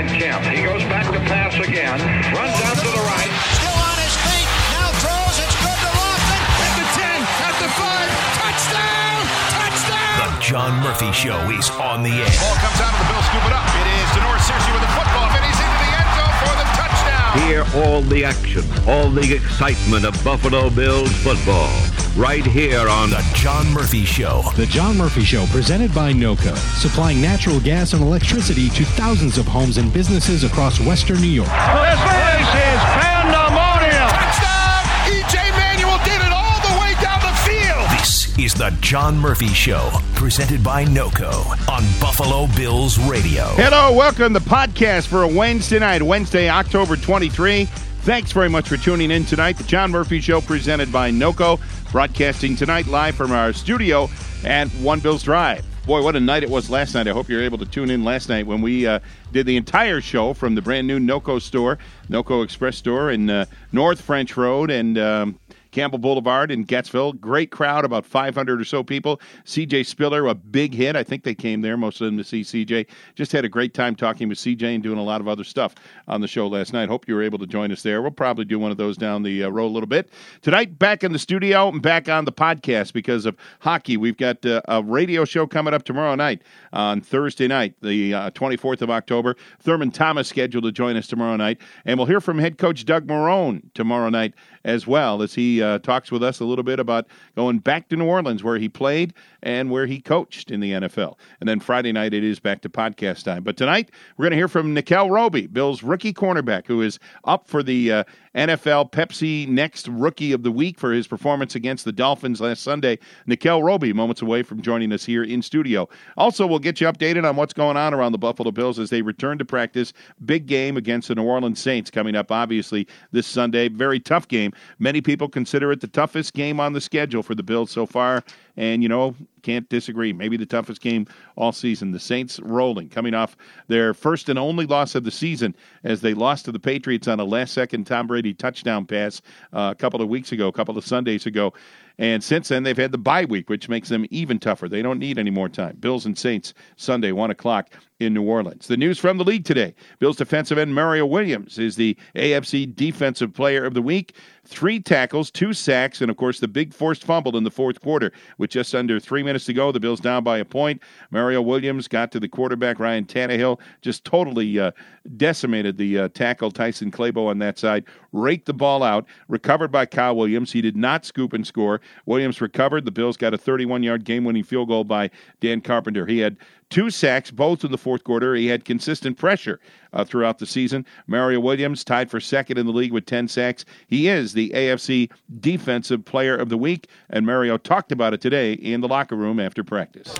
behind Kemp. He goes back to pass again. Runs out to the right. Still on his feet. Now throws. It's good to Lofton. At the 10. At the 5. Touchdown. Touchdown. The John Murphy Show is on the air. Ball comes out of the Bills. Scoop it up. It is Denor Searcy with the football. And he's into the end zone for the touchdown. Hear all the action, all the excitement of Buffalo Bills football. Right here on The John Murphy Show. The John Murphy Show, presented by NOCO, supplying natural gas and electricity to thousands of homes and businesses across western New York. This is pandemonium. Touchdown! E.J. Manuel did it all the way down the field. This is The John Murphy Show, presented by NOCO on Buffalo Bills Radio. Hello, welcome to the podcast for a Wednesday night, Wednesday, October 23. Thanks very much for tuning in tonight. The John Murphy Show presented by NOCO, broadcasting tonight live from our studio at One Bills Drive. Boy, what a night it was last night. I hope you were able to tune in last night when we did the entire show from the brand new NOCO store, NOCO Express store in North French Road and Campbell Boulevard in Gettsville. Great crowd, about 500 or so people. CJ Spiller, a big hit. I think they came there, most of them to see CJ. Just had a great time talking with CJ and doing a lot of other stuff on the show last night. Hope you were able to join us there. We'll probably do one of those down the road a little bit. Tonight, back in the studio and back on the podcast because of hockey. We've got a radio show coming up tomorrow night on Thursday night, the 24th of October. Thurman Thomas scheduled to join us tomorrow night. And we'll hear from head coach Doug Marrone tomorrow night as well as he talks with us a little bit about going back to New Orleans where he played and where he coached in the NFL. And then Friday night it is back to podcast time. But tonight we're going to hear from Nickell Robey, Bills rookie cornerback, who is up for the NFL Pepsi Next Rookie of the Week for his performance against the Dolphins last Sunday. Nickell Robey, moments away from joining us here in studio. Also, we'll get you updated on what's going on around the Buffalo Bills as they return to practice. Big game against the New Orleans Saints coming up, obviously, this Sunday. Very tough game. Many people consider it the toughest game on the schedule for the Bills so far. And, you know, can't disagree. Maybe the toughest game all season. The Saints rolling, coming off their first and only loss of the season as they lost to the Patriots on a last-second Tom Brady touchdown pass a couple of Sundays ago. And since then, they've had the bye week, which makes them even tougher. They don't need any more time. Bills and Saints, Sunday, 1 o'clock in New Orleans. The news from the league today. Bills defensive end Mario Williams is the AFC Defensive Player of the Week. 3 tackles, 2 sacks, and, of course, the big forced fumble in the fourth quarter. With just under 3 minutes to go, the Bills down by a point. Mario Williams got to the quarterback, Ryan Tannehill, just totally decimated the tackle, Tyson Clabo on that side. Raked the ball out, recovered by Kyle Williams. He did not scoop and score. Williams recovered. The Bills got a 31-yard game-winning field goal by Dan Carpenter. He had 2 sacks, both in the fourth quarter. He had consistent pressure throughout the season. Mario Williams tied for second in the league with 10 sacks. He is the AFC Defensive Player of the Week, and Mario talked about it today in the locker room after practice.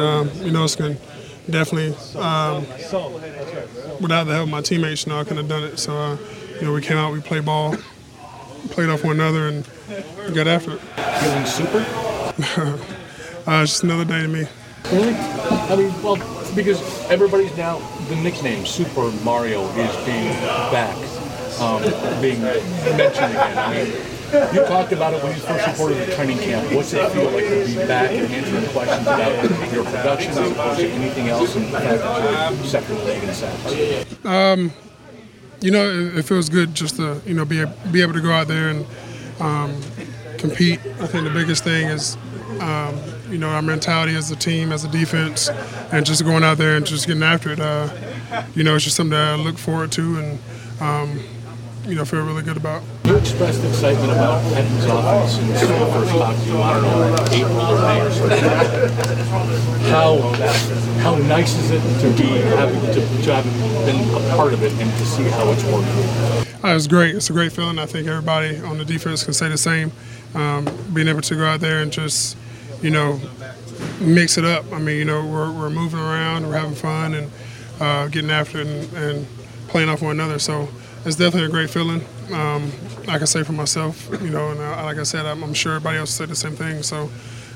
It's good. Definitely. Without the help of my teammates, I couldn't have done it. So, we came out, we played ball, played off one another, and we got after it. Feeling super? It's just another day to me. Really? I mean, because everybody's now, the nickname Super Mario is being back, being mentioned again. I mean, you talked about it when you first reported the training camp. What's it feel like to be back and answering questions about your production as opposed to anything else and the fact that you're second in the league in sacks? It feels good just to, be able to go out there and compete. I think the biggest thing is, our mentality as a team, as a defense, and just going out there and just getting after it. It's just something that I look forward to and, feel really good about. You expressed excitement about Pettine's offense in the first talk to you, I don't know, April or May or something. How nice is it to be having been a part of it and to see how it's working? It's great. It's a great feeling. I think everybody on the defense can say the same. Being able to go out there and just, mix it up. I mean, we're moving around, we're having fun, and getting after it and playing off one another. So it's definitely a great feeling. I can say for myself, and like I said, I'm sure everybody else said the same thing. So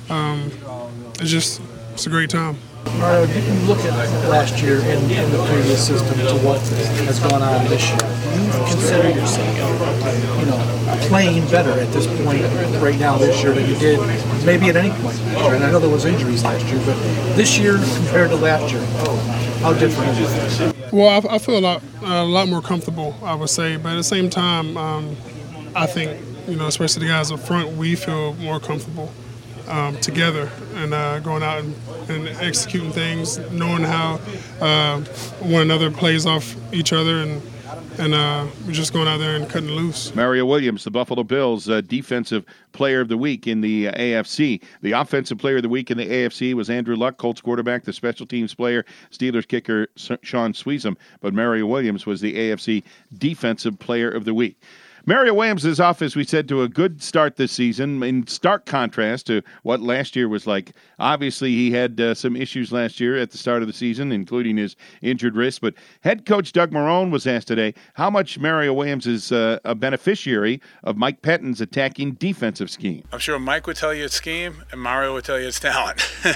it's a great time. Mario, you can look at last year in the previous system to what has gone on this year. Do you consider yourself, playing better at this point right now this year than you did maybe at any point last year? And I know there was injuries last year, but this year compared to last year, how different is it? Well, I feel a lot more comfortable, I would say. But at the same time, I think, especially the guys up front, we feel more comfortable together and going out and executing things, knowing how one another plays off each other, and we're just going out there and cutting loose. Mario Williams, the Buffalo Bills Defensive Player of the Week in the AFC. The Offensive Player of the Week in the AFC was Andrew Luck, Colts quarterback, the Special Teams player, Steelers kicker Sean Sweezum. But Mario Williams was the AFC Defensive Player of the Week. Mario Williams is off, as we said, to a good start this season, in stark contrast to what last year was like. Obviously, he had some issues last year at the start of the season, including his injured wrist. But head coach Doug Marrone was asked today how much Mario Williams is a beneficiary of Mike Pettine's attacking defensive scheme. I'm sure Mike would tell you it's scheme, and Mario would tell you it's talent.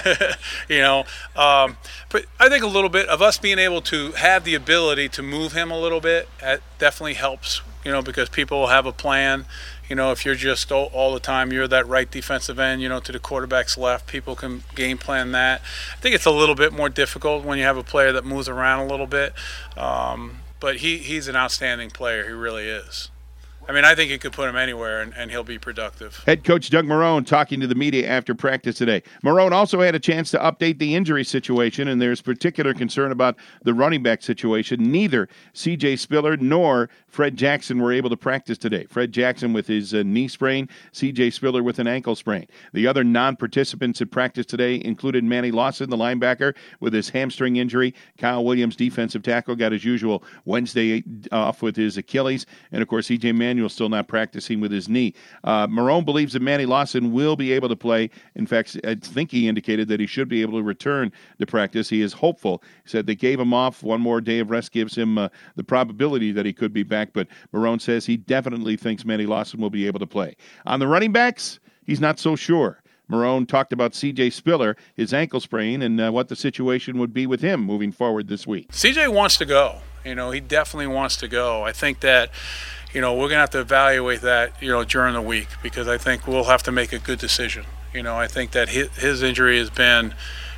But I think a little bit of us being able to have the ability to move him a little bit, that definitely helps. Because people will have a plan. If you're just all the time, you're that right defensive end, to the quarterback's left, people can game plan that. I think it's a little bit more difficult when you have a player that moves around a little bit. But he's an outstanding player. He really is. I think you could put him anywhere, and he'll be productive. Head coach Doug Marrone talking to the media after practice today. Marrone also had a chance to update the injury situation, and there's particular concern about the running back situation. Neither C.J. Spiller nor Fred Jackson were able to practice today. Fred Jackson with his knee sprain, C.J. Spiller with an ankle sprain. The other non-participants at practice today included Manny Lawson, the linebacker, with his hamstring injury. Kyle Williams, defensive tackle, got his usual Wednesday off with his Achilles. And, of course, C.J. Manuel still not practicing with his knee. Marrone believes that Manny Lawson will be able to play. In fact, I think he indicated that he should be able to return to practice. He is hopeful. He said they gave him off. One more day of rest gives him the probability that he could be back, but Marrone says he definitely thinks Manny Lawson will be able to play. On the running backs, he's not so sure. Marrone talked about C.J. Spiller, his ankle sprain, and what the situation would be with him moving forward this week. C.J. wants to go. He definitely wants to go. I think that we're going to have to evaluate that, during the week, because I think we'll have to make a good decision. I think that his injury has been,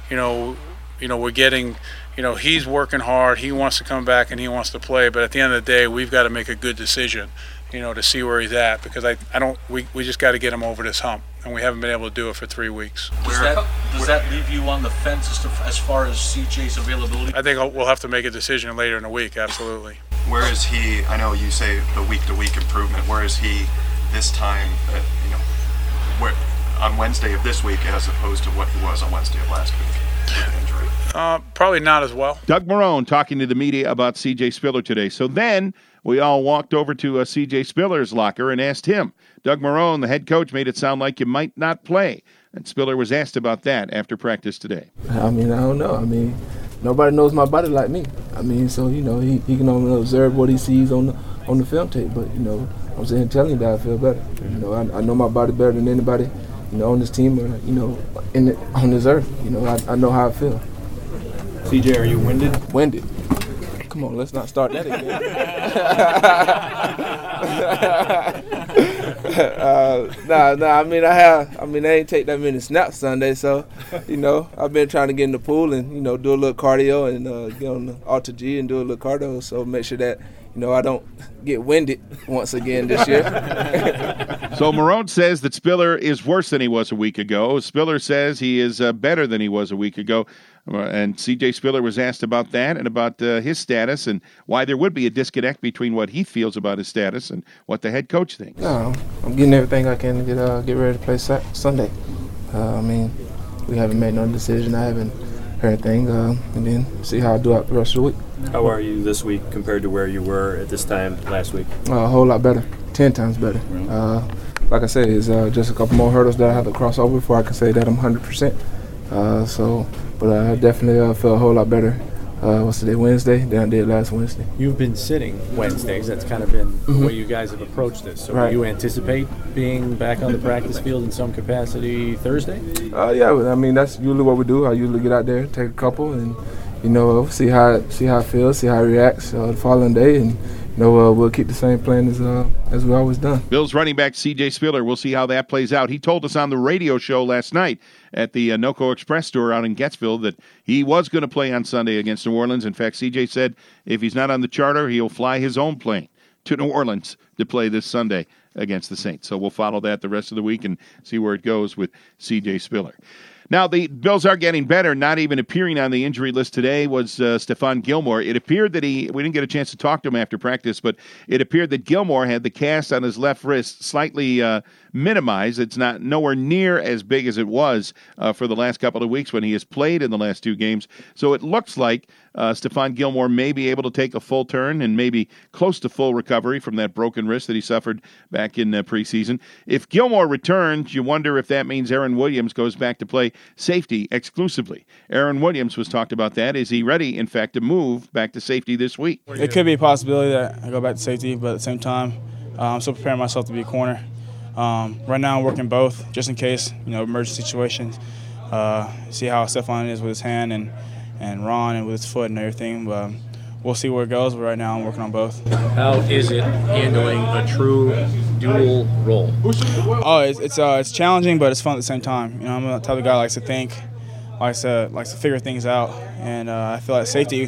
we're getting, he's working hard. He wants to come back and he wants to play. But at the end of the day, we've got to make a good decision, to see where he's at, because we just got to get him over this hump, and we haven't been able to do it for 3 weeks. Does that leave you on the fence as far as CJ's availability? I think we'll have to make a decision later in the week, absolutely. Where is he? I know you say the week-to-week improvement. Where is he this time, where, on Wednesday of this week as opposed to what he was on Wednesday of last week with injury? Probably not as well. Doug Marrone talking to the media about C.J. Spiller today. So then we all walked over to C.J. Spiller's locker and asked him. Doug Marrone, the head coach, made it sound like you might not play. And Spiller was asked about that after practice today. I don't know. Nobody knows my body like me. So he can only observe what he sees on the film tape. But I'm saying, telling you that I feel better. I know my body better than anybody, on this team or on this earth. I know how I feel. CJ, are you winded? Winded. Come on, let's not start that again. I ain't take that many snaps Sunday, so I've been trying to get in the pool and do a little cardio and get on the Alta G and do a little cardio, so make sure that I don't get winded once again this year. So Marrone says that Spiller is worse than he was a week ago. Spiller says he is better than he was a week ago. And C.J. Spiller was asked about that and about his status and why there would be a disconnect between what he feels about his status and what the head coach thinks. No, I'm getting everything I can to get ready to play Sunday. We haven't made no decision. I haven't heard anything, and then see how I do out the rest of the week. How are you this week compared to where you were at this time last week? A whole lot better, 10 times better. Really? Like I said, it's just a couple more hurdles that I have to cross over before I can say that I'm 100%. But I definitely feel a whole lot better. What's today, Wednesday, than I did last Wednesday. You've been sitting Wednesdays. That's kind of been the way you guys have approached this. So right. Do you anticipate being back on the practice field in some capacity Thursday? Yeah, that's usually what we do. I usually get out there, take a couple, and see how it feels, see how it reacts the following day, and we'll keep the same plan as we always done. Bills running back C.J. Spiller, we'll see how that plays out. He told us on the radio show last night at the NOCO Express store out in Gettsville that he was going to play on Sunday against New Orleans. In fact, C.J. said if he's not on the charter, he'll fly his own plane to New Orleans to play this Sunday against the Saints. So we'll follow that the rest of the week and see where it goes with C.J. Spiller. Now, the Bills are getting better. Not even appearing on the injury list today was Stephon Gilmore. It appeared that we didn't get a chance to talk to him after practice, but it appeared that Gilmore had the cast on his left wrist slightly minimized. It's not nowhere near as big as it was for the last couple of weeks when he has played in the last 2 games. So it looks like Stephon Gilmore may be able to take a full turn and maybe close to full recovery from that broken wrist that he suffered back in preseason. If Gilmore returns, you wonder if that means Aaron Williams goes back to play safety exclusively. Aaron Williams was talked about that. Is he ready, in fact, to move back to safety this week? It could be a possibility that I go back to safety, but at the same time, I'm still preparing myself to be a corner. Right now I'm working both just in case, emergency situations. See how Stephon is with his hand and Ron and with his foot and everything. But we'll see where it goes. But right now I'm working on both. How is it handling a true dual role? Oh, it's challenging, but it's fun at the same time. I'm the type of guy that likes to think, likes to figure things out, and I feel like safety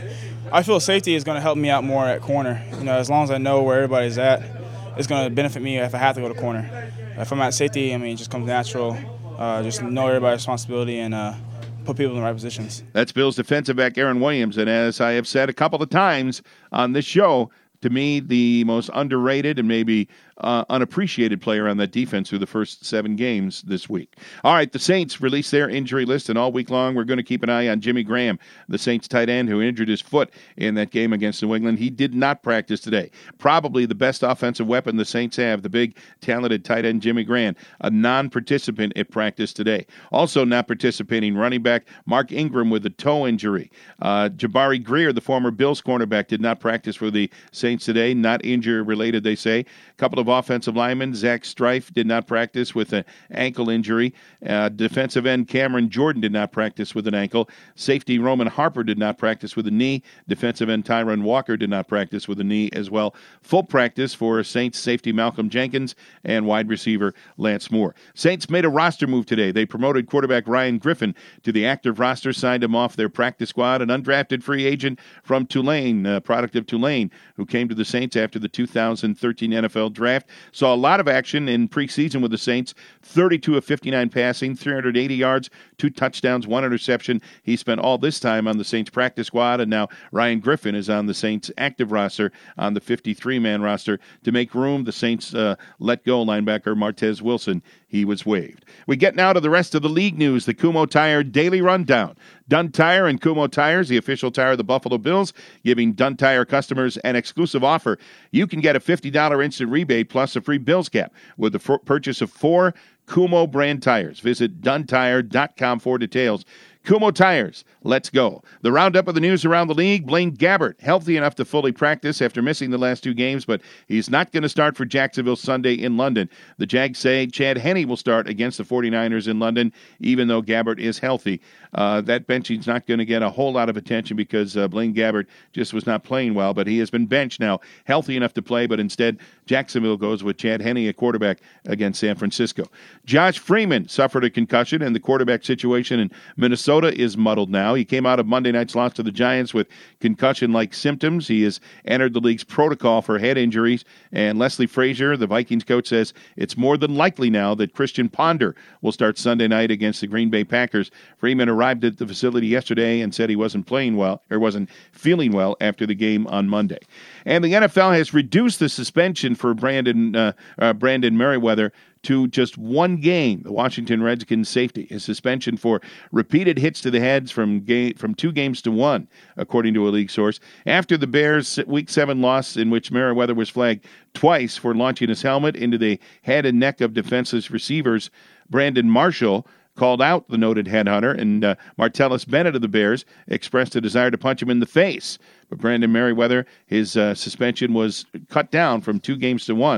is going to help me out more at corner. As long as I know where everybody's at, it's going to benefit me if I have to go to corner. If I'm at safety, it just comes natural. Just know everybody's responsibility and put people in the right positions. That's Bills defensive back Aaron Williams, and as I have said a couple of times on this show, to me, the most underrated and maybe unappreciated player on that defense through the first 7 games this week. All right, the Saints released their injury list, and all week long we're going to keep an eye on Jimmy Graham, the Saints tight end who injured his foot in that game against New England. He did not practice today. Probably the best offensive weapon the Saints have, the big, talented tight end Jimmy Graham, a non-participant at practice today. Also not participating running back Mark Ingram with a toe injury. Jabari Greer, the former Bills cornerback, did not practice for the Saints today, not injury-related, they say. A couple of offensive linemen, Zach Strife did not practice with an ankle injury. Defensive end Cameron Jordan did not practice with an ankle. Safety Roman Harper did not practice with a knee. Defensive end Tyron Walker did not practice with a knee as well. Full practice for Saints safety Malcolm Jenkins and wide receiver Lance Moore. Saints made a roster move today. They promoted quarterback Ryan Griffin to the active roster, signed him off their practice squad, an undrafted free agent from Tulane, product of Tulane, who came to the Saints after the 2013 NFL Draft. Saw a lot of action in preseason with the Saints. 32 of 59 passing, 380 yards, 2 touchdowns, 1 interception. He spent all this time on the Saints practice squad, and now Ryan Griffin is on the Saints active roster, on the 53-man roster. To make room, the Saints let go linebacker Martez Wilson. He was waived. We get now to the rest of the league news, the Kumho Tire Daily Rundown. Dunn Tire and Kumho Tires, the official tire of the Buffalo Bills, giving Dunn Tire customers an exclusive offer. You can get a $50 instant rebate plus a free Bills cap with the purchase of 4 Kumho brand tires. Visit duntire.com for details. Kumho Tires, let's go. The roundup of the news around the league, Blaine Gabbert, healthy enough to fully practice after missing the last 2 games, but he's not going to start for Jacksonville Sunday in London. The Jags say Chad Henne will start against the 49ers in London, even though Gabbert is healthy. That benching's not going to get a whole lot of attention because Blaine Gabbert just was not playing well, but he has been benched now, healthy enough to play, but instead Jacksonville goes with Chad Henne, a quarterback, against San Francisco. Josh Freeman suffered a concussion, and the quarterback situation in Minnesota is muddled now. He came out of Monday night's loss to the Giants with concussion-like symptoms. He has entered the league's protocol for head injuries, and Leslie Frazier, the Vikings coach, says it's more than likely now that Christian Ponder will start Sunday night against the Green Bay Packers. Freeman arrived at the facility yesterday and said he wasn't playing well, or wasn't feeling well after the game on Monday. And the NFL has reduced the suspension for Brandon Merriweather to just 1 game. The Washington Redskins safety, his suspension for repeated hits to the heads from 2 games to 1, according to a league source. After the Bears' Week 7 loss, in which Merriweather was flagged twice for launching his helmet into the head and neck of defenseless receivers, Brandon Marshall called out the noted headhunter, and Martellus Bennett of the Bears expressed a desire to punch him in the face. But Brandon Merriweather, his suspension was cut down from 2 games to 1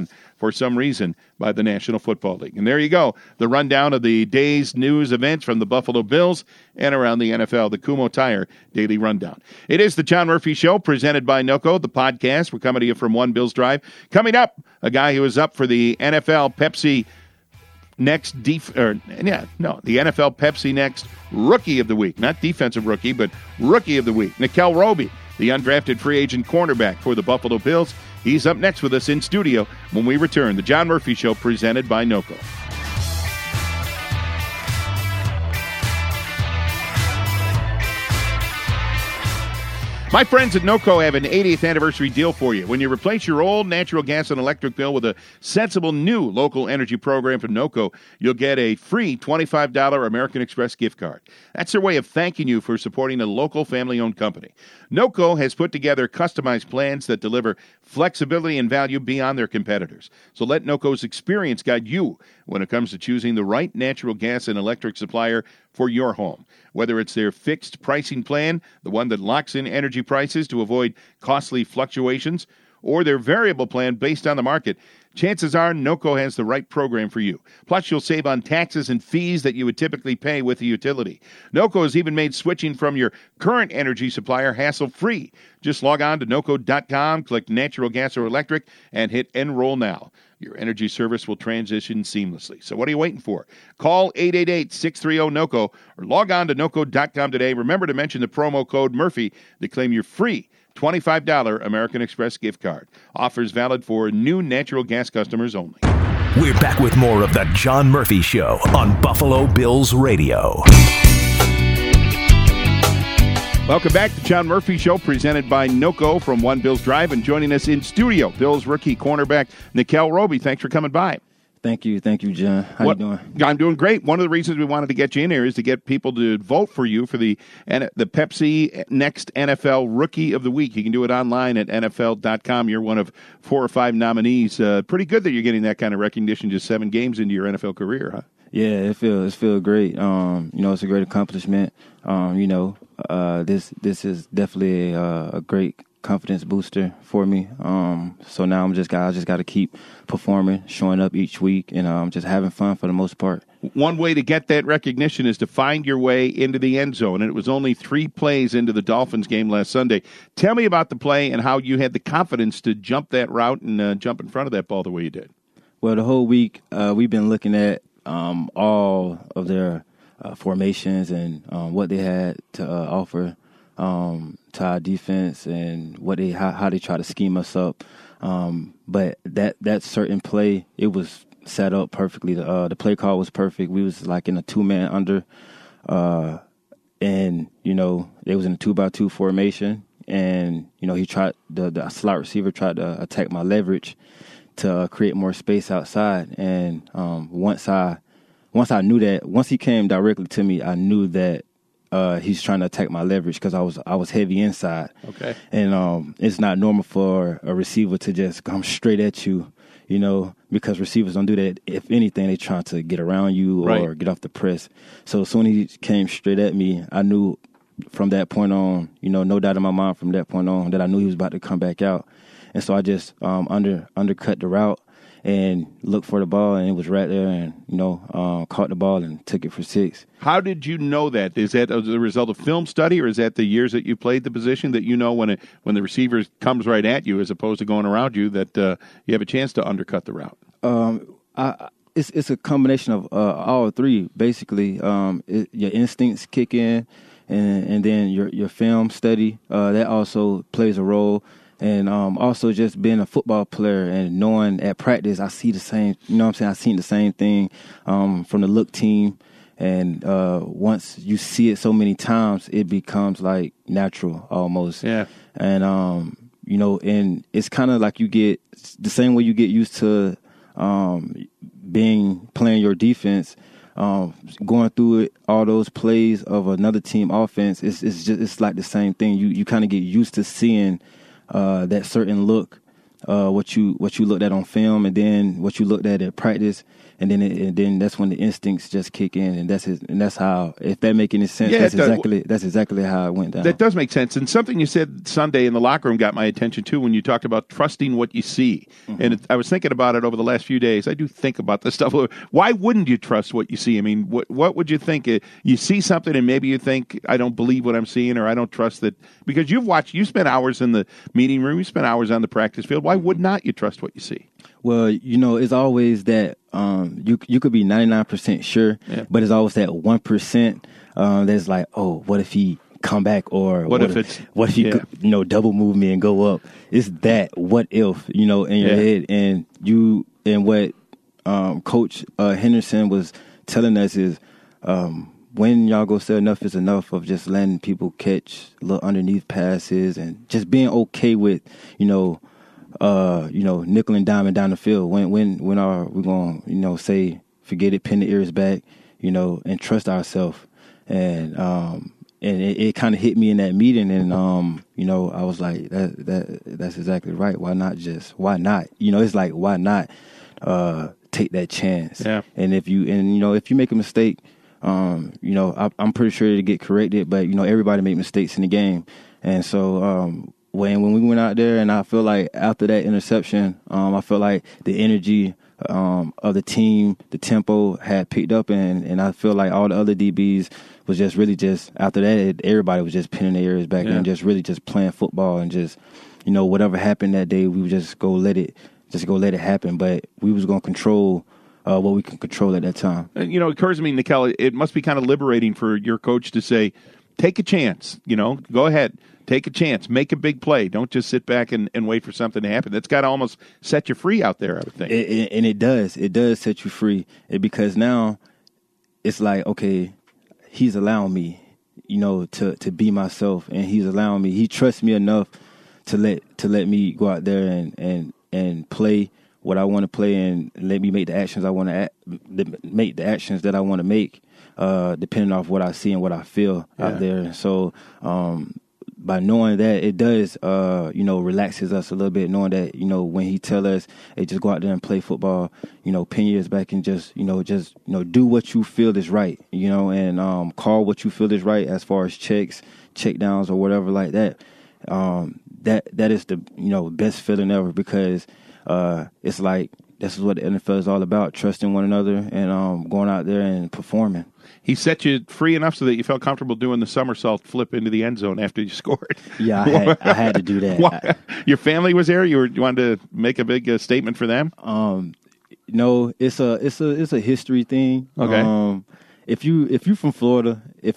for some reason by the National Football League. And there you go, the rundown of the day's news events from the Buffalo Bills and around the NFL, the Kumho Tire Daily Rundown. It is the John Murphy Show, presented by NOCO, the podcast. We're coming to you from One Bills Drive. Coming up, a guy who is up for the NFL Pepsi Next the NFL Pepsi Next Rookie of the Week. Not Defensive Rookie, but Rookie of the Week. Nickell Robey, the undrafted free agent cornerback for the Buffalo Bills. He's up next with us in studio when we return. The John Murphy Show, presented by NOCO. My friends at NOCO have an 80th anniversary deal for you. When you replace your old natural gas and electric bill with a sensible new local energy program from NOCO, you'll get a free $25 American Express gift card. That's their way of thanking you for supporting a local family-owned company. NOCO has put together customized plans that deliver flexibility and value beyond their competitors. So let NOCO's experience guide you when it comes to choosing the right natural gas and electric supplier for your home. Whether it's their fixed pricing plan, the one that locks in energy prices to avoid costly fluctuations, or their variable plan based on the market, chances are NOCO has the right program for you. Plus, you'll save on taxes and fees that you would typically pay with a utility. NOCO has even made switching from your current energy supplier hassle-free. Just log on to NOCO.com, click natural gas or electric, and hit Enroll Now. Your energy service will transition seamlessly. So what are you waiting for? Call 888-630-NOCO or log on to NOCO.com today. Remember to mention the promo code Murphy to claim your free $25 American Express gift card. Offers valid for new natural gas customers only. We're back with more of the John Murphy Show on Buffalo Bills Radio. Welcome back to John Murphy Show, presented by NOCO from One Bills Drive. And joining us in studio, Bills rookie cornerback Nickell Robey. Thanks for coming by. Thank you, John. How you doing? I'm doing great. One of the reasons we wanted to get you in here is to get people to vote for you for the Pepsi Next NFL Rookie of the Week. You can do it online at NFL.com. You're one of 4 or 5 nominees. Pretty good that you're getting that kind of recognition just 7 games into your NFL career, huh? Yeah, it feels great. It's a great accomplishment. This is definitely a great confidence booster for me. So now I just got to keep performing, showing up each week, and just having fun for the most part. One way to get that recognition is to find your way into the end zone, and it was only 3 plays into the Dolphins game last Sunday. Tell me about the play and how you had the confidence to jump that route and jump in front of that ball the way you did. Well, the whole week we've been looking at all of their formations and what they had to offer to our defense and how they try to scheme us up. But that certain play, it was set up perfectly. The play call was perfect. We was like in a 2-man under, and they was in a 2-by-2 formation. And he tried the slot receiver tried to attack my leverage to create more space outside. And once I knew that, once he came directly to me, I knew that he's trying to attack my leverage because I was heavy inside. Okay. And it's not normal for a receiver to just come straight at you, because receivers don't do that. If anything, they're trying to get around you or get off the press. So as soon as he came straight at me, I knew from that point on, no doubt in my mind from that point on, that I knew he was about to come back out. And so I just undercut the route and looked for the ball, and it was right there, and caught the ball and took it for 6. How did you know that? Is that as a result of film study, or is that the years that you played the position that when the receiver comes right at you as opposed to going around you that you have a chance to undercut the route? It's a combination of all 3 basically. Your instincts kick in, and then your film study that also plays a role. And also just being a football player and knowing at practice I see the same, I seen the same thing from the look team. And once you see it so many times, it becomes like natural almost. Yeah. And, and it's kind of like you get the same way you get used to playing your defense, going through it, all those plays of another team offense. It's like the same thing. You kind of get used to seeing that certain look what you looked at on film, and then what you looked at practice, and then that's when the instincts just kick in, and that's how, if that make any sense, that's exactly how it went down. That does make sense. And something you said Sunday in the locker room got my attention too, when you talked about trusting what you see. Mm-hmm. And I was thinking about it over the last few days. I do think about this stuff. Why wouldn't you trust what you see? I mean, what would you think? You see something and maybe you think, I don't believe what I'm seeing, or I don't trust that, because you spent hours in the meeting room, you spent hours on the practice field. Why would not you trust what you see? Well, it's always that you could be 99% sure, but it's always that 1% that's like, oh, what if he come back, or what if he could, double move me and go up? It's that what if, in your head, and what Coach Henderson was telling us is, when y'all go say enough is enough of just letting people catch little underneath passes and just being okay with, nickel and diamond down the field. When are we going to, say, forget it, pin the ears back, and trust ourselves. And it kind of hit me in that meeting, and I was like, that's exactly right. Why not? It's like, why not take that chance? Yeah. And if you make a mistake, I'm pretty sure it'll get corrected. But everybody make mistakes in the game, and so when we went out there, and I feel like after that interception, I felt like the energy of the team, the tempo had picked up, and I feel like all the other DBs was just really after that, everybody was just pinning their ears back and just really just playing football, and just, whatever happened that day, we would just go let it happen. But we was going to control what we can control at that time. And, it occurs to me, Nikel, it must be kind of liberating for your coach to say, take a chance, go ahead. Take a chance. Make a big play. Don't just sit back and wait for something to happen. That's got to almost set you free out there, I would think. And it does. It does set you free. Because now it's like, okay, he's allowing me, to be myself. And he's allowing me. He trusts me enough to let me go out there and play what I want to play, and let me make the actions I want to make the actions that I want to make, depending off what I see and what I feel out there. So, by knowing that, it does, relaxes us a little bit, knowing that, when he tell us, hey, just go out there and play football, pin your ears back and just do what you feel is right, and call what you feel is right as far as check downs or whatever like that. That is the, best feeling ever, because it's like, this is what the NFL is all about, trusting one another and going out there and performing. He set you free enough so that you felt comfortable doing the somersault flip into the end zone after you scored. Yeah, I had to do that. Your family was there? You wanted to make a big statement for them? No, it's a history thing. Okay. If you're from Florida,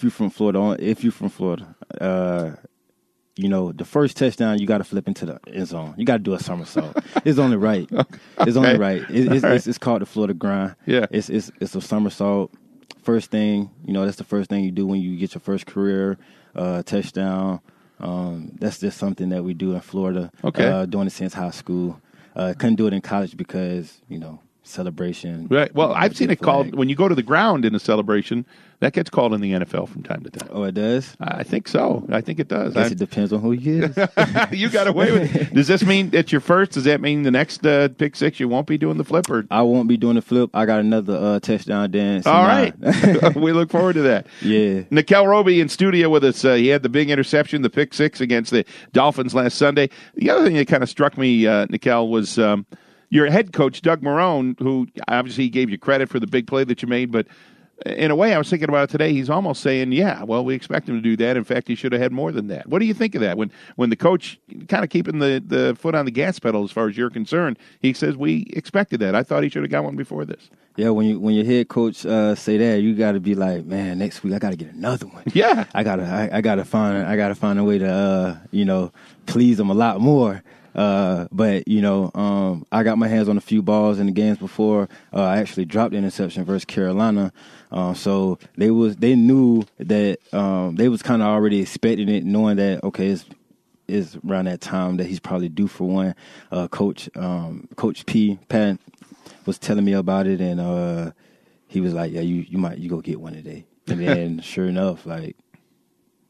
the first touchdown, you got to flip into the end zone. You got to do a somersault. It's only right. It's only right. It's called the Florida grind. Yeah. It's a somersault. First thing, that's the first thing you do when you get your first career touchdown. That's just something that we do in Florida. Okay. Doing it since high school. Couldn't do it in college because, celebration. Right. Well, I've seen it called, when you go to the ground in a celebration, that gets called in the NFL from time to time. Oh, it does? I think so. I think it does. I guess it depends on who he is. You got away with it. Does this mean it's your first? Does that mean the next pick six you won't be doing the flip? Or? I won't be doing the flip. I got another touchdown dance. All right. We look forward to that. Yeah. Nikel Roby in studio with us. He had the big interception, the pick six against the Dolphins last Sunday. The other thing that kind of struck me, Nikel, was your head coach, Doug Marrone, who obviously gave you credit for the big play that you made, but in a way, I was thinking about it today, he's almost saying, yeah, well, we expect him to do that. In fact, he should have had more than that. What do you think of that? When the coach kind of keeping the foot on the gas pedal as far as you're concerned, he says, we expected that. I thought he should have got one before this. Yeah, when your head coach say that, you got to be like, man, next week I got to get another one. Yeah. I gotta find a way to please him a lot more. But I got my hands on a few balls in the games before. I actually dropped the interception versus Carolina. So they knew that they was kind of already expecting it, knowing that, okay, it's around that time that he's probably due for one. Coach Pat was telling me about it, and he was like, yeah, you go get one today. And then sure enough, like,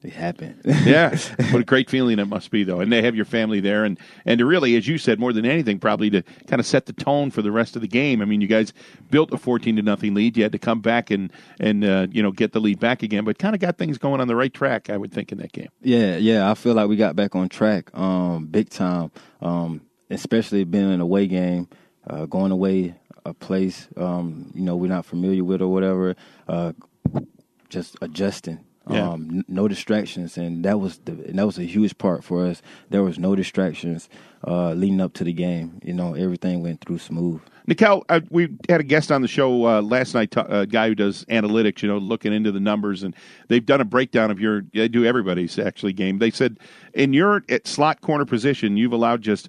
it happened. Yeah, what a great feeling it must be, though. And they have your family there, and to really, as you said, more than anything, probably to kind of set the tone for the rest of the game. I mean, you guys built a 14-0 lead. You had to come back and get the lead back again, but kind of got things going on the right track, I would think, in that game. Yeah, I feel like we got back on track big time, especially being in an away game, going away a place, we're not familiar with or whatever, just adjusting. Yeah. No distractions, and that was a huge part for us. There was no distractions leading up to the game. Everything went through smooth. Nikel, we had a guest on the show last night, a guy who does analytics, looking into the numbers, and they've done a breakdown of they do everybody's actually game. They said in your slot corner position, you've allowed just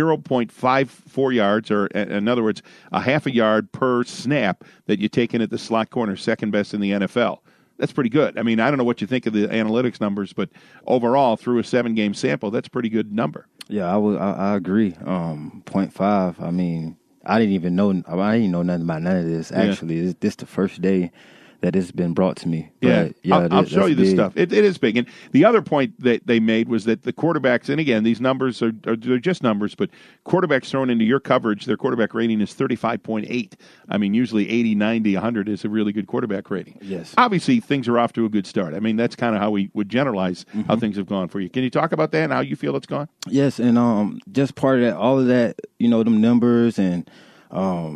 0.54 yards, or in other words, a half a yard per snap that you take in at the slot corner, second best in the NFL. That's pretty good. I mean, I don't know what you think of the analytics numbers, but overall, through a 7-game sample, that's a pretty good number. Yeah, I agree. 0.5. I mean, I didn't know nothing about none of this. Actually, this the first day that it's been brought to me. But, I'll show you the stuff. It is big. And the other point that they made was that the quarterbacks, and again, these numbers they're just numbers, but quarterbacks thrown into your coverage, their quarterback rating is 35.8. I mean, usually 80, 90, 100 is a really good quarterback rating. Yes. Obviously, things are off to a good start. I mean, that's kind of how we would generalize how things have gone for you. Can you talk about that and how you feel it's gone? Yes, and just part of that, all of that, them numbers and, all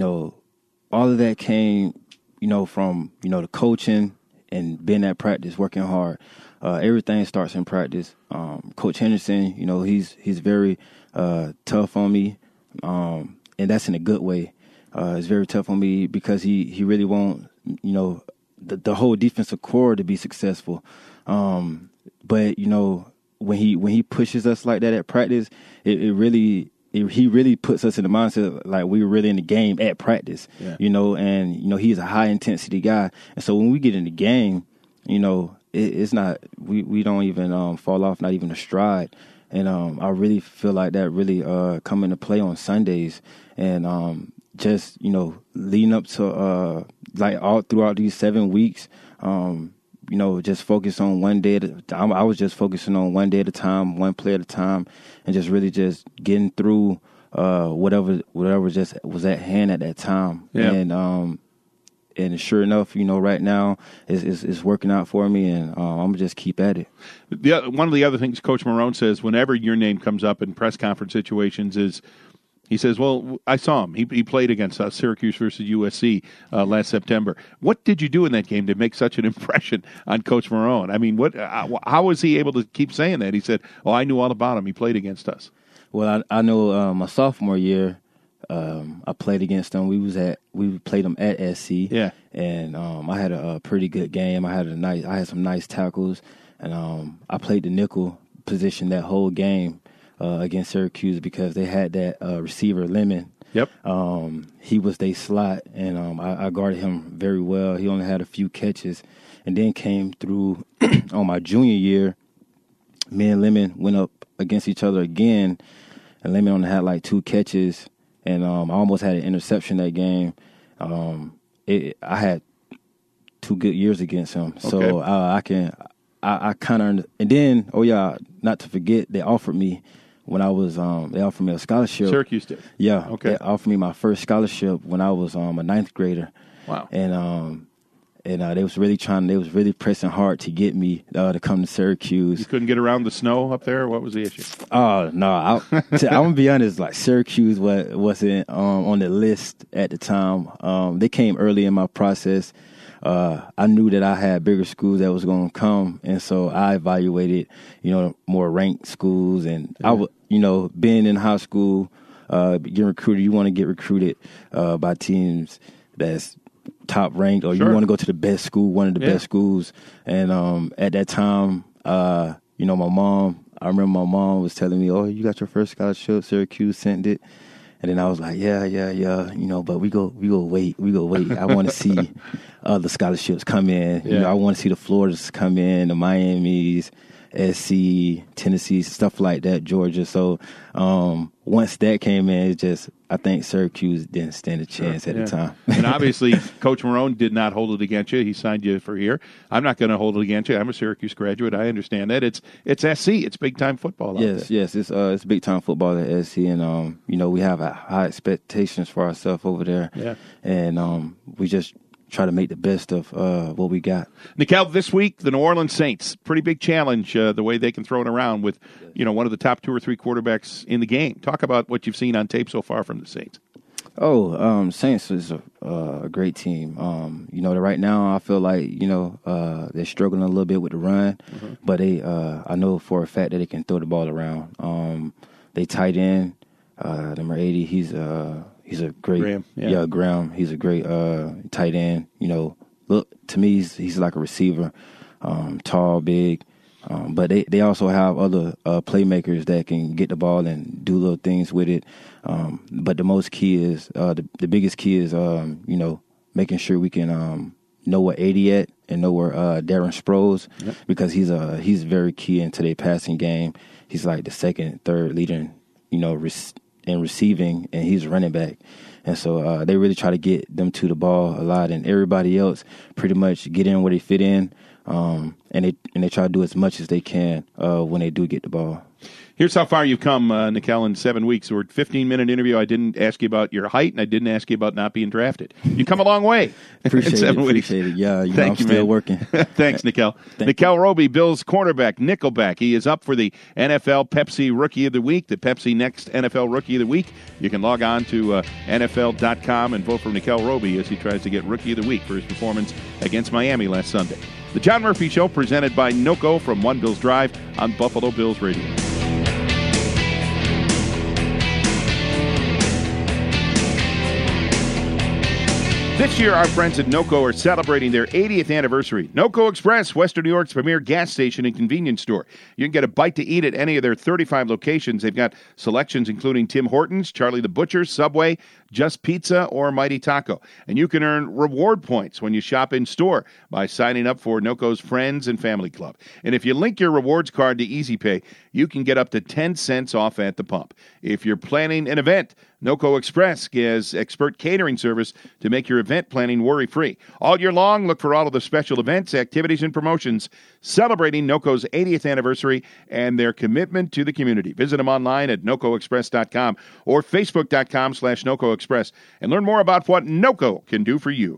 of that came from, the coaching and being at practice, working hard. Everything starts in practice. Coach Henderson, he's very tough on me, and that's in a good way. It's very tough on me because he really wants, the whole defensive core to be successful. But, when he pushes us like that at practice, he really puts us in the mindset like we were really in the game at practice, and he's a high intensity guy. And so when we get in the game, it's not, we don't even fall off, not even a stride. And I really feel like that really come into play on Sundays. And just, leading up to like all throughout these 7 weeks, just focus on one day at a time. I was just focusing on one day at a time, one play at a time, and just really just getting through whatever just was at hand at that time. Yeah. And sure enough, right now it's working out for me, and I'm gonna just keep at it. One of the other things Coach Marrone says whenever your name comes up in press conference situations is, he says, well, I saw him. He played against us, Syracuse versus USC last September. What did you do in that game to make such an impression on Coach Marrone? I mean, how was he able to keep saying that? He said, I knew all about him. He played against us. Well, I know my sophomore year, I played against him. We played him at SC. Yeah. And I had a pretty good game. I had some nice tackles, and I played the nickel position that whole game against Syracuse because they had that receiver Lemon. Yep. He was their slot, and I guarded him very well. He only had a few catches, and then came through on my junior year. Me and Lemon went up against each other again, and Lemon only had like 2 catches, and I almost had an interception that game. I had 2 good years against him, so I kind of, and then not to forget, they offered me. When I was, they offered me a scholarship. Syracuse did? Yeah. Okay. They offered me my first scholarship when I was a 9th grader. Wow. And they was really pressing hard to get me to come to Syracuse. You couldn't get around the snow up there? What was the issue? Oh, no. I'm going to be honest, like Syracuse wasn't on the list at the time. They came early in my process. I knew that I had bigger schools that was going to come, and so I evaluated, more ranked schools. And I would, being in high school, getting recruited, you want to get recruited by teams that's top ranked, or you want to go to the best school, one of the best schools. And at that time, my mom, I remember my mom was telling me, "Oh, you got your first scholarship, Syracuse sent it." And then I was like, yeah, but we go wait. I want to see other scholarships come in. Yeah. I want to see the Floridas come in, the Miamis, SC, Tennessee, stuff like that, Georgia. So once that came in, it just, I think Syracuse didn't stand a chance at the time. And obviously, Coach Marone did not hold it against you. He signed you for here. I'm not going to hold it against you. I'm a Syracuse graduate. I understand that. It's SC. It's big-time football out there. Yes. It's big-time football at SC, and, we have high expectations for ourselves over there. Yeah. And we just try to make the best of what we got. Nikel, this week, the New Orleans Saints, pretty big challenge, the way they can throw it around with, one of the top 2 or 3 quarterbacks in the game. Talk about what you've seen on tape so far from the Saints. Saints is a great team. Right now I feel like, they're struggling a little bit with the run, but I know for a fact that they can throw the ball around. They tight end, number 80, he's a great Graham. Graham. He's a great tight end. Look to me, he's like a receiver, tall, big. But they also have other playmakers that can get the ball and do little things with it. But the most key is the biggest key is making sure we can know where 80 at and know where Darren Sproles, because he's very key into their passing game. He's like the second, third leader, in receiving, and he's running back. And so they really try to get them to the ball a lot, and everybody else pretty much get in where they fit in, and they try to do as much as they can when they do get the ball. Here's how far you've come, Nikel, in 7 weeks. We're at 15-minute interview. I didn't ask you about your height, and I didn't ask you about not being drafted. You come a long way Appreciate in 7 weeks. Appreciate it. Yeah, Thank I'm you, still working. Thanks, Nikel. Nikel Roby, Bills cornerback, nickelback. He is up for the NFL Pepsi Rookie of the Week, the Pepsi Next NFL Rookie of the Week. You can log on to NFL.com and vote for Nikel Roby as he tries to get Rookie of the Week for his performance against Miami last Sunday. The John Murphy Show, presented by NOCO from One Bills Drive on Buffalo Bills Radio. This year, our friends at NOCO are celebrating their 80th anniversary. NOCO Express, Western New York's premier gas station and convenience store. You can get a bite to eat at any of their 35 locations. They've got selections including Tim Hortons, Charlie the Butcher, Subway, Just Pizza, or Mighty Taco. And you can earn reward points when you shop in store by signing up for NOCO's Friends and Family Club. And if you link your rewards card to Easy Pay, you can get up to 10 cents off at the pump. If you're planning an event, NOCO Express has expert catering service to make your event planning worry-free. All year long, look for all of the special events, activities, and promotions celebrating NOCO's 80th anniversary and their commitment to the community. Visit them online at NOCOExpress.com or Facebook.com/NOCO Express and learn more about what NOCO can do for you.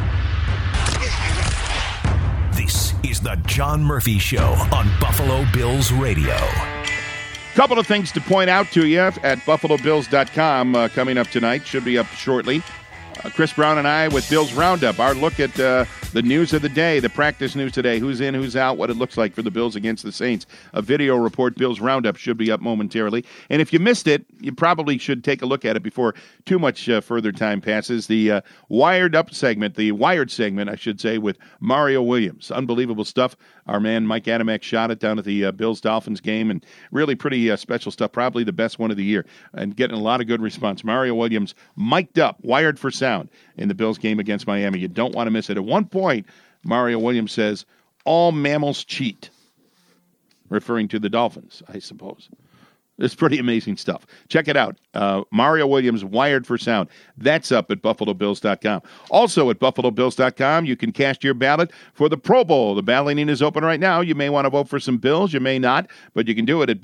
This is the John Murphy Show on Buffalo Bills Radio. Couple of things to point out to you at BuffaloBills.com coming up tonight. Should be up shortly. Chris Brown and I with Bills Roundup. Our look at the news of the day, the practice news today, who's in, who's out, what it looks like for the Bills against the Saints. A video report, Bills Roundup, should be up momentarily. And if you missed it, you probably should take a look at it before too much further time passes. The Wired segment, I should say, with Mario Williams. Unbelievable stuff. Our man Mike Adamek shot it down at the Bills-Dolphins game, and really pretty special stuff, probably the best one of the year, and getting a lot of good response. Mario Williams mic'd up, wired for sound in the Bills game against Miami. You don't want to miss it. At one point, Mario Williams says, "All mammals cheat," referring to the Dolphins, I suppose. It's pretty amazing stuff. Check it out. Mario Williams, Wired for Sound. That's up at BuffaloBills.com. Also at BuffaloBills.com, you can cast your ballot for the Pro Bowl. The balloting is open right now. You may want to vote for some Bills. You may not, but you can do it at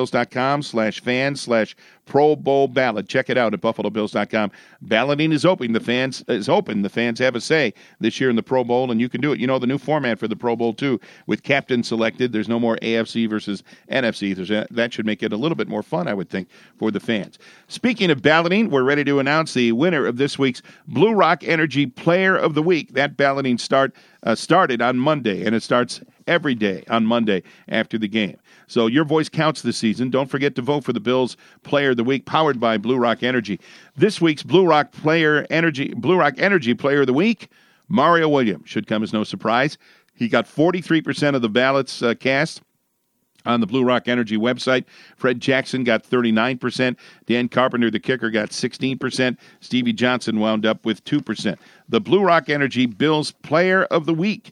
BuffaloBills.com/fans/Pro Bowl ballot. Check it out at BuffaloBills.com. Balloting is open. The fans have a say this year in the Pro Bowl, and you can do it. You know the new format for the Pro Bowl, too, with captain selected. There's no more AFC versus NFC. That should make it a little bit more fun, I would think, for the fans. Speaking of balloting, we're ready to announce the winner of this week's Blue Rock Energy Player of the Week. That balloting started on Monday, and it starts every day on Monday after the game. So your voice counts this season. Don't forget to vote for the Bills Player of the Week, powered by Blue Rock Energy. This week's Blue Rock Energy Player of the Week, Mario Williams. Should come as no surprise. He got 43% of the ballots cast on the Blue Rock Energy website. Fred Jackson got 39%. Dan Carpenter, the kicker, got 16%. Stevie Johnson wound up with 2%. The Blue Rock Energy Bills Player of the Week.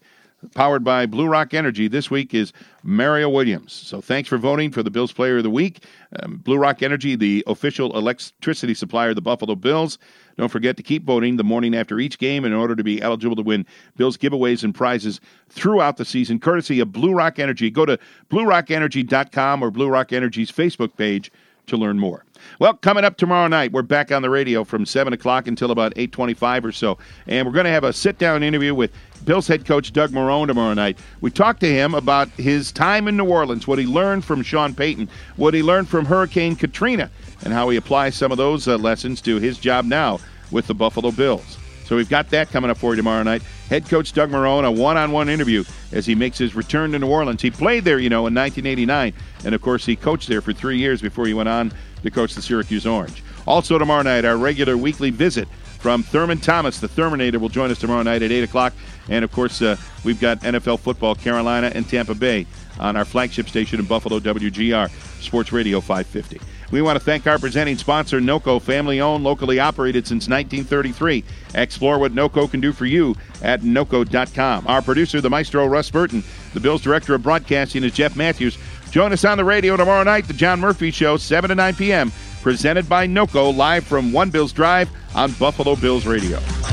powered by Blue Rock Energy. This week is Mario Williams. So thanks for voting for the Bills Player of the Week. Blue Rock Energy, the official electricity supplier of the Buffalo Bills. Don't forget to keep voting the morning after each game in order to be eligible to win Bills giveaways and prizes throughout the season, courtesy of Blue Rock Energy. Go to BlueRockEnergy.com or Blue Rock Energy's Facebook page to learn more. Well, coming up tomorrow night, we're back on the radio from 7 o'clock until about 8:25 or so. And we're going to have a sit-down interview with Bills head coach Doug Marrone tomorrow night. We talked to him about his time in New Orleans, what he learned from Sean Payton, what he learned from Hurricane Katrina, and how he applies some of those lessons to his job now with the Buffalo Bills. So we've got that coming up for you tomorrow night. Head coach Doug Marrone, a one-on-one interview as he makes his return to New Orleans. He played there, in 1989, and, of course, he coached there for 3 years before he went on to coach the Syracuse Orange. Also tomorrow night, our regular weekly visit from Thurman Thomas. The Terminator will join us tomorrow night at 8 o'clock. And, of course, we've got NFL football, Carolina and Tampa Bay, on our flagship station in Buffalo, WGR, Sports Radio 550. We want to thank our presenting sponsor, NOCO, family-owned, locally operated since 1933. Explore what NOCO can do for you at NOCO.com. Our producer, the maestro, Russ Burton. The Bills Director of Broadcasting is Jeff Matthews. Join us on the radio tomorrow night, The John Murphy Show, 7 to 9 p.m., presented by NOCO, live from One Bills Drive on Buffalo Bills Radio.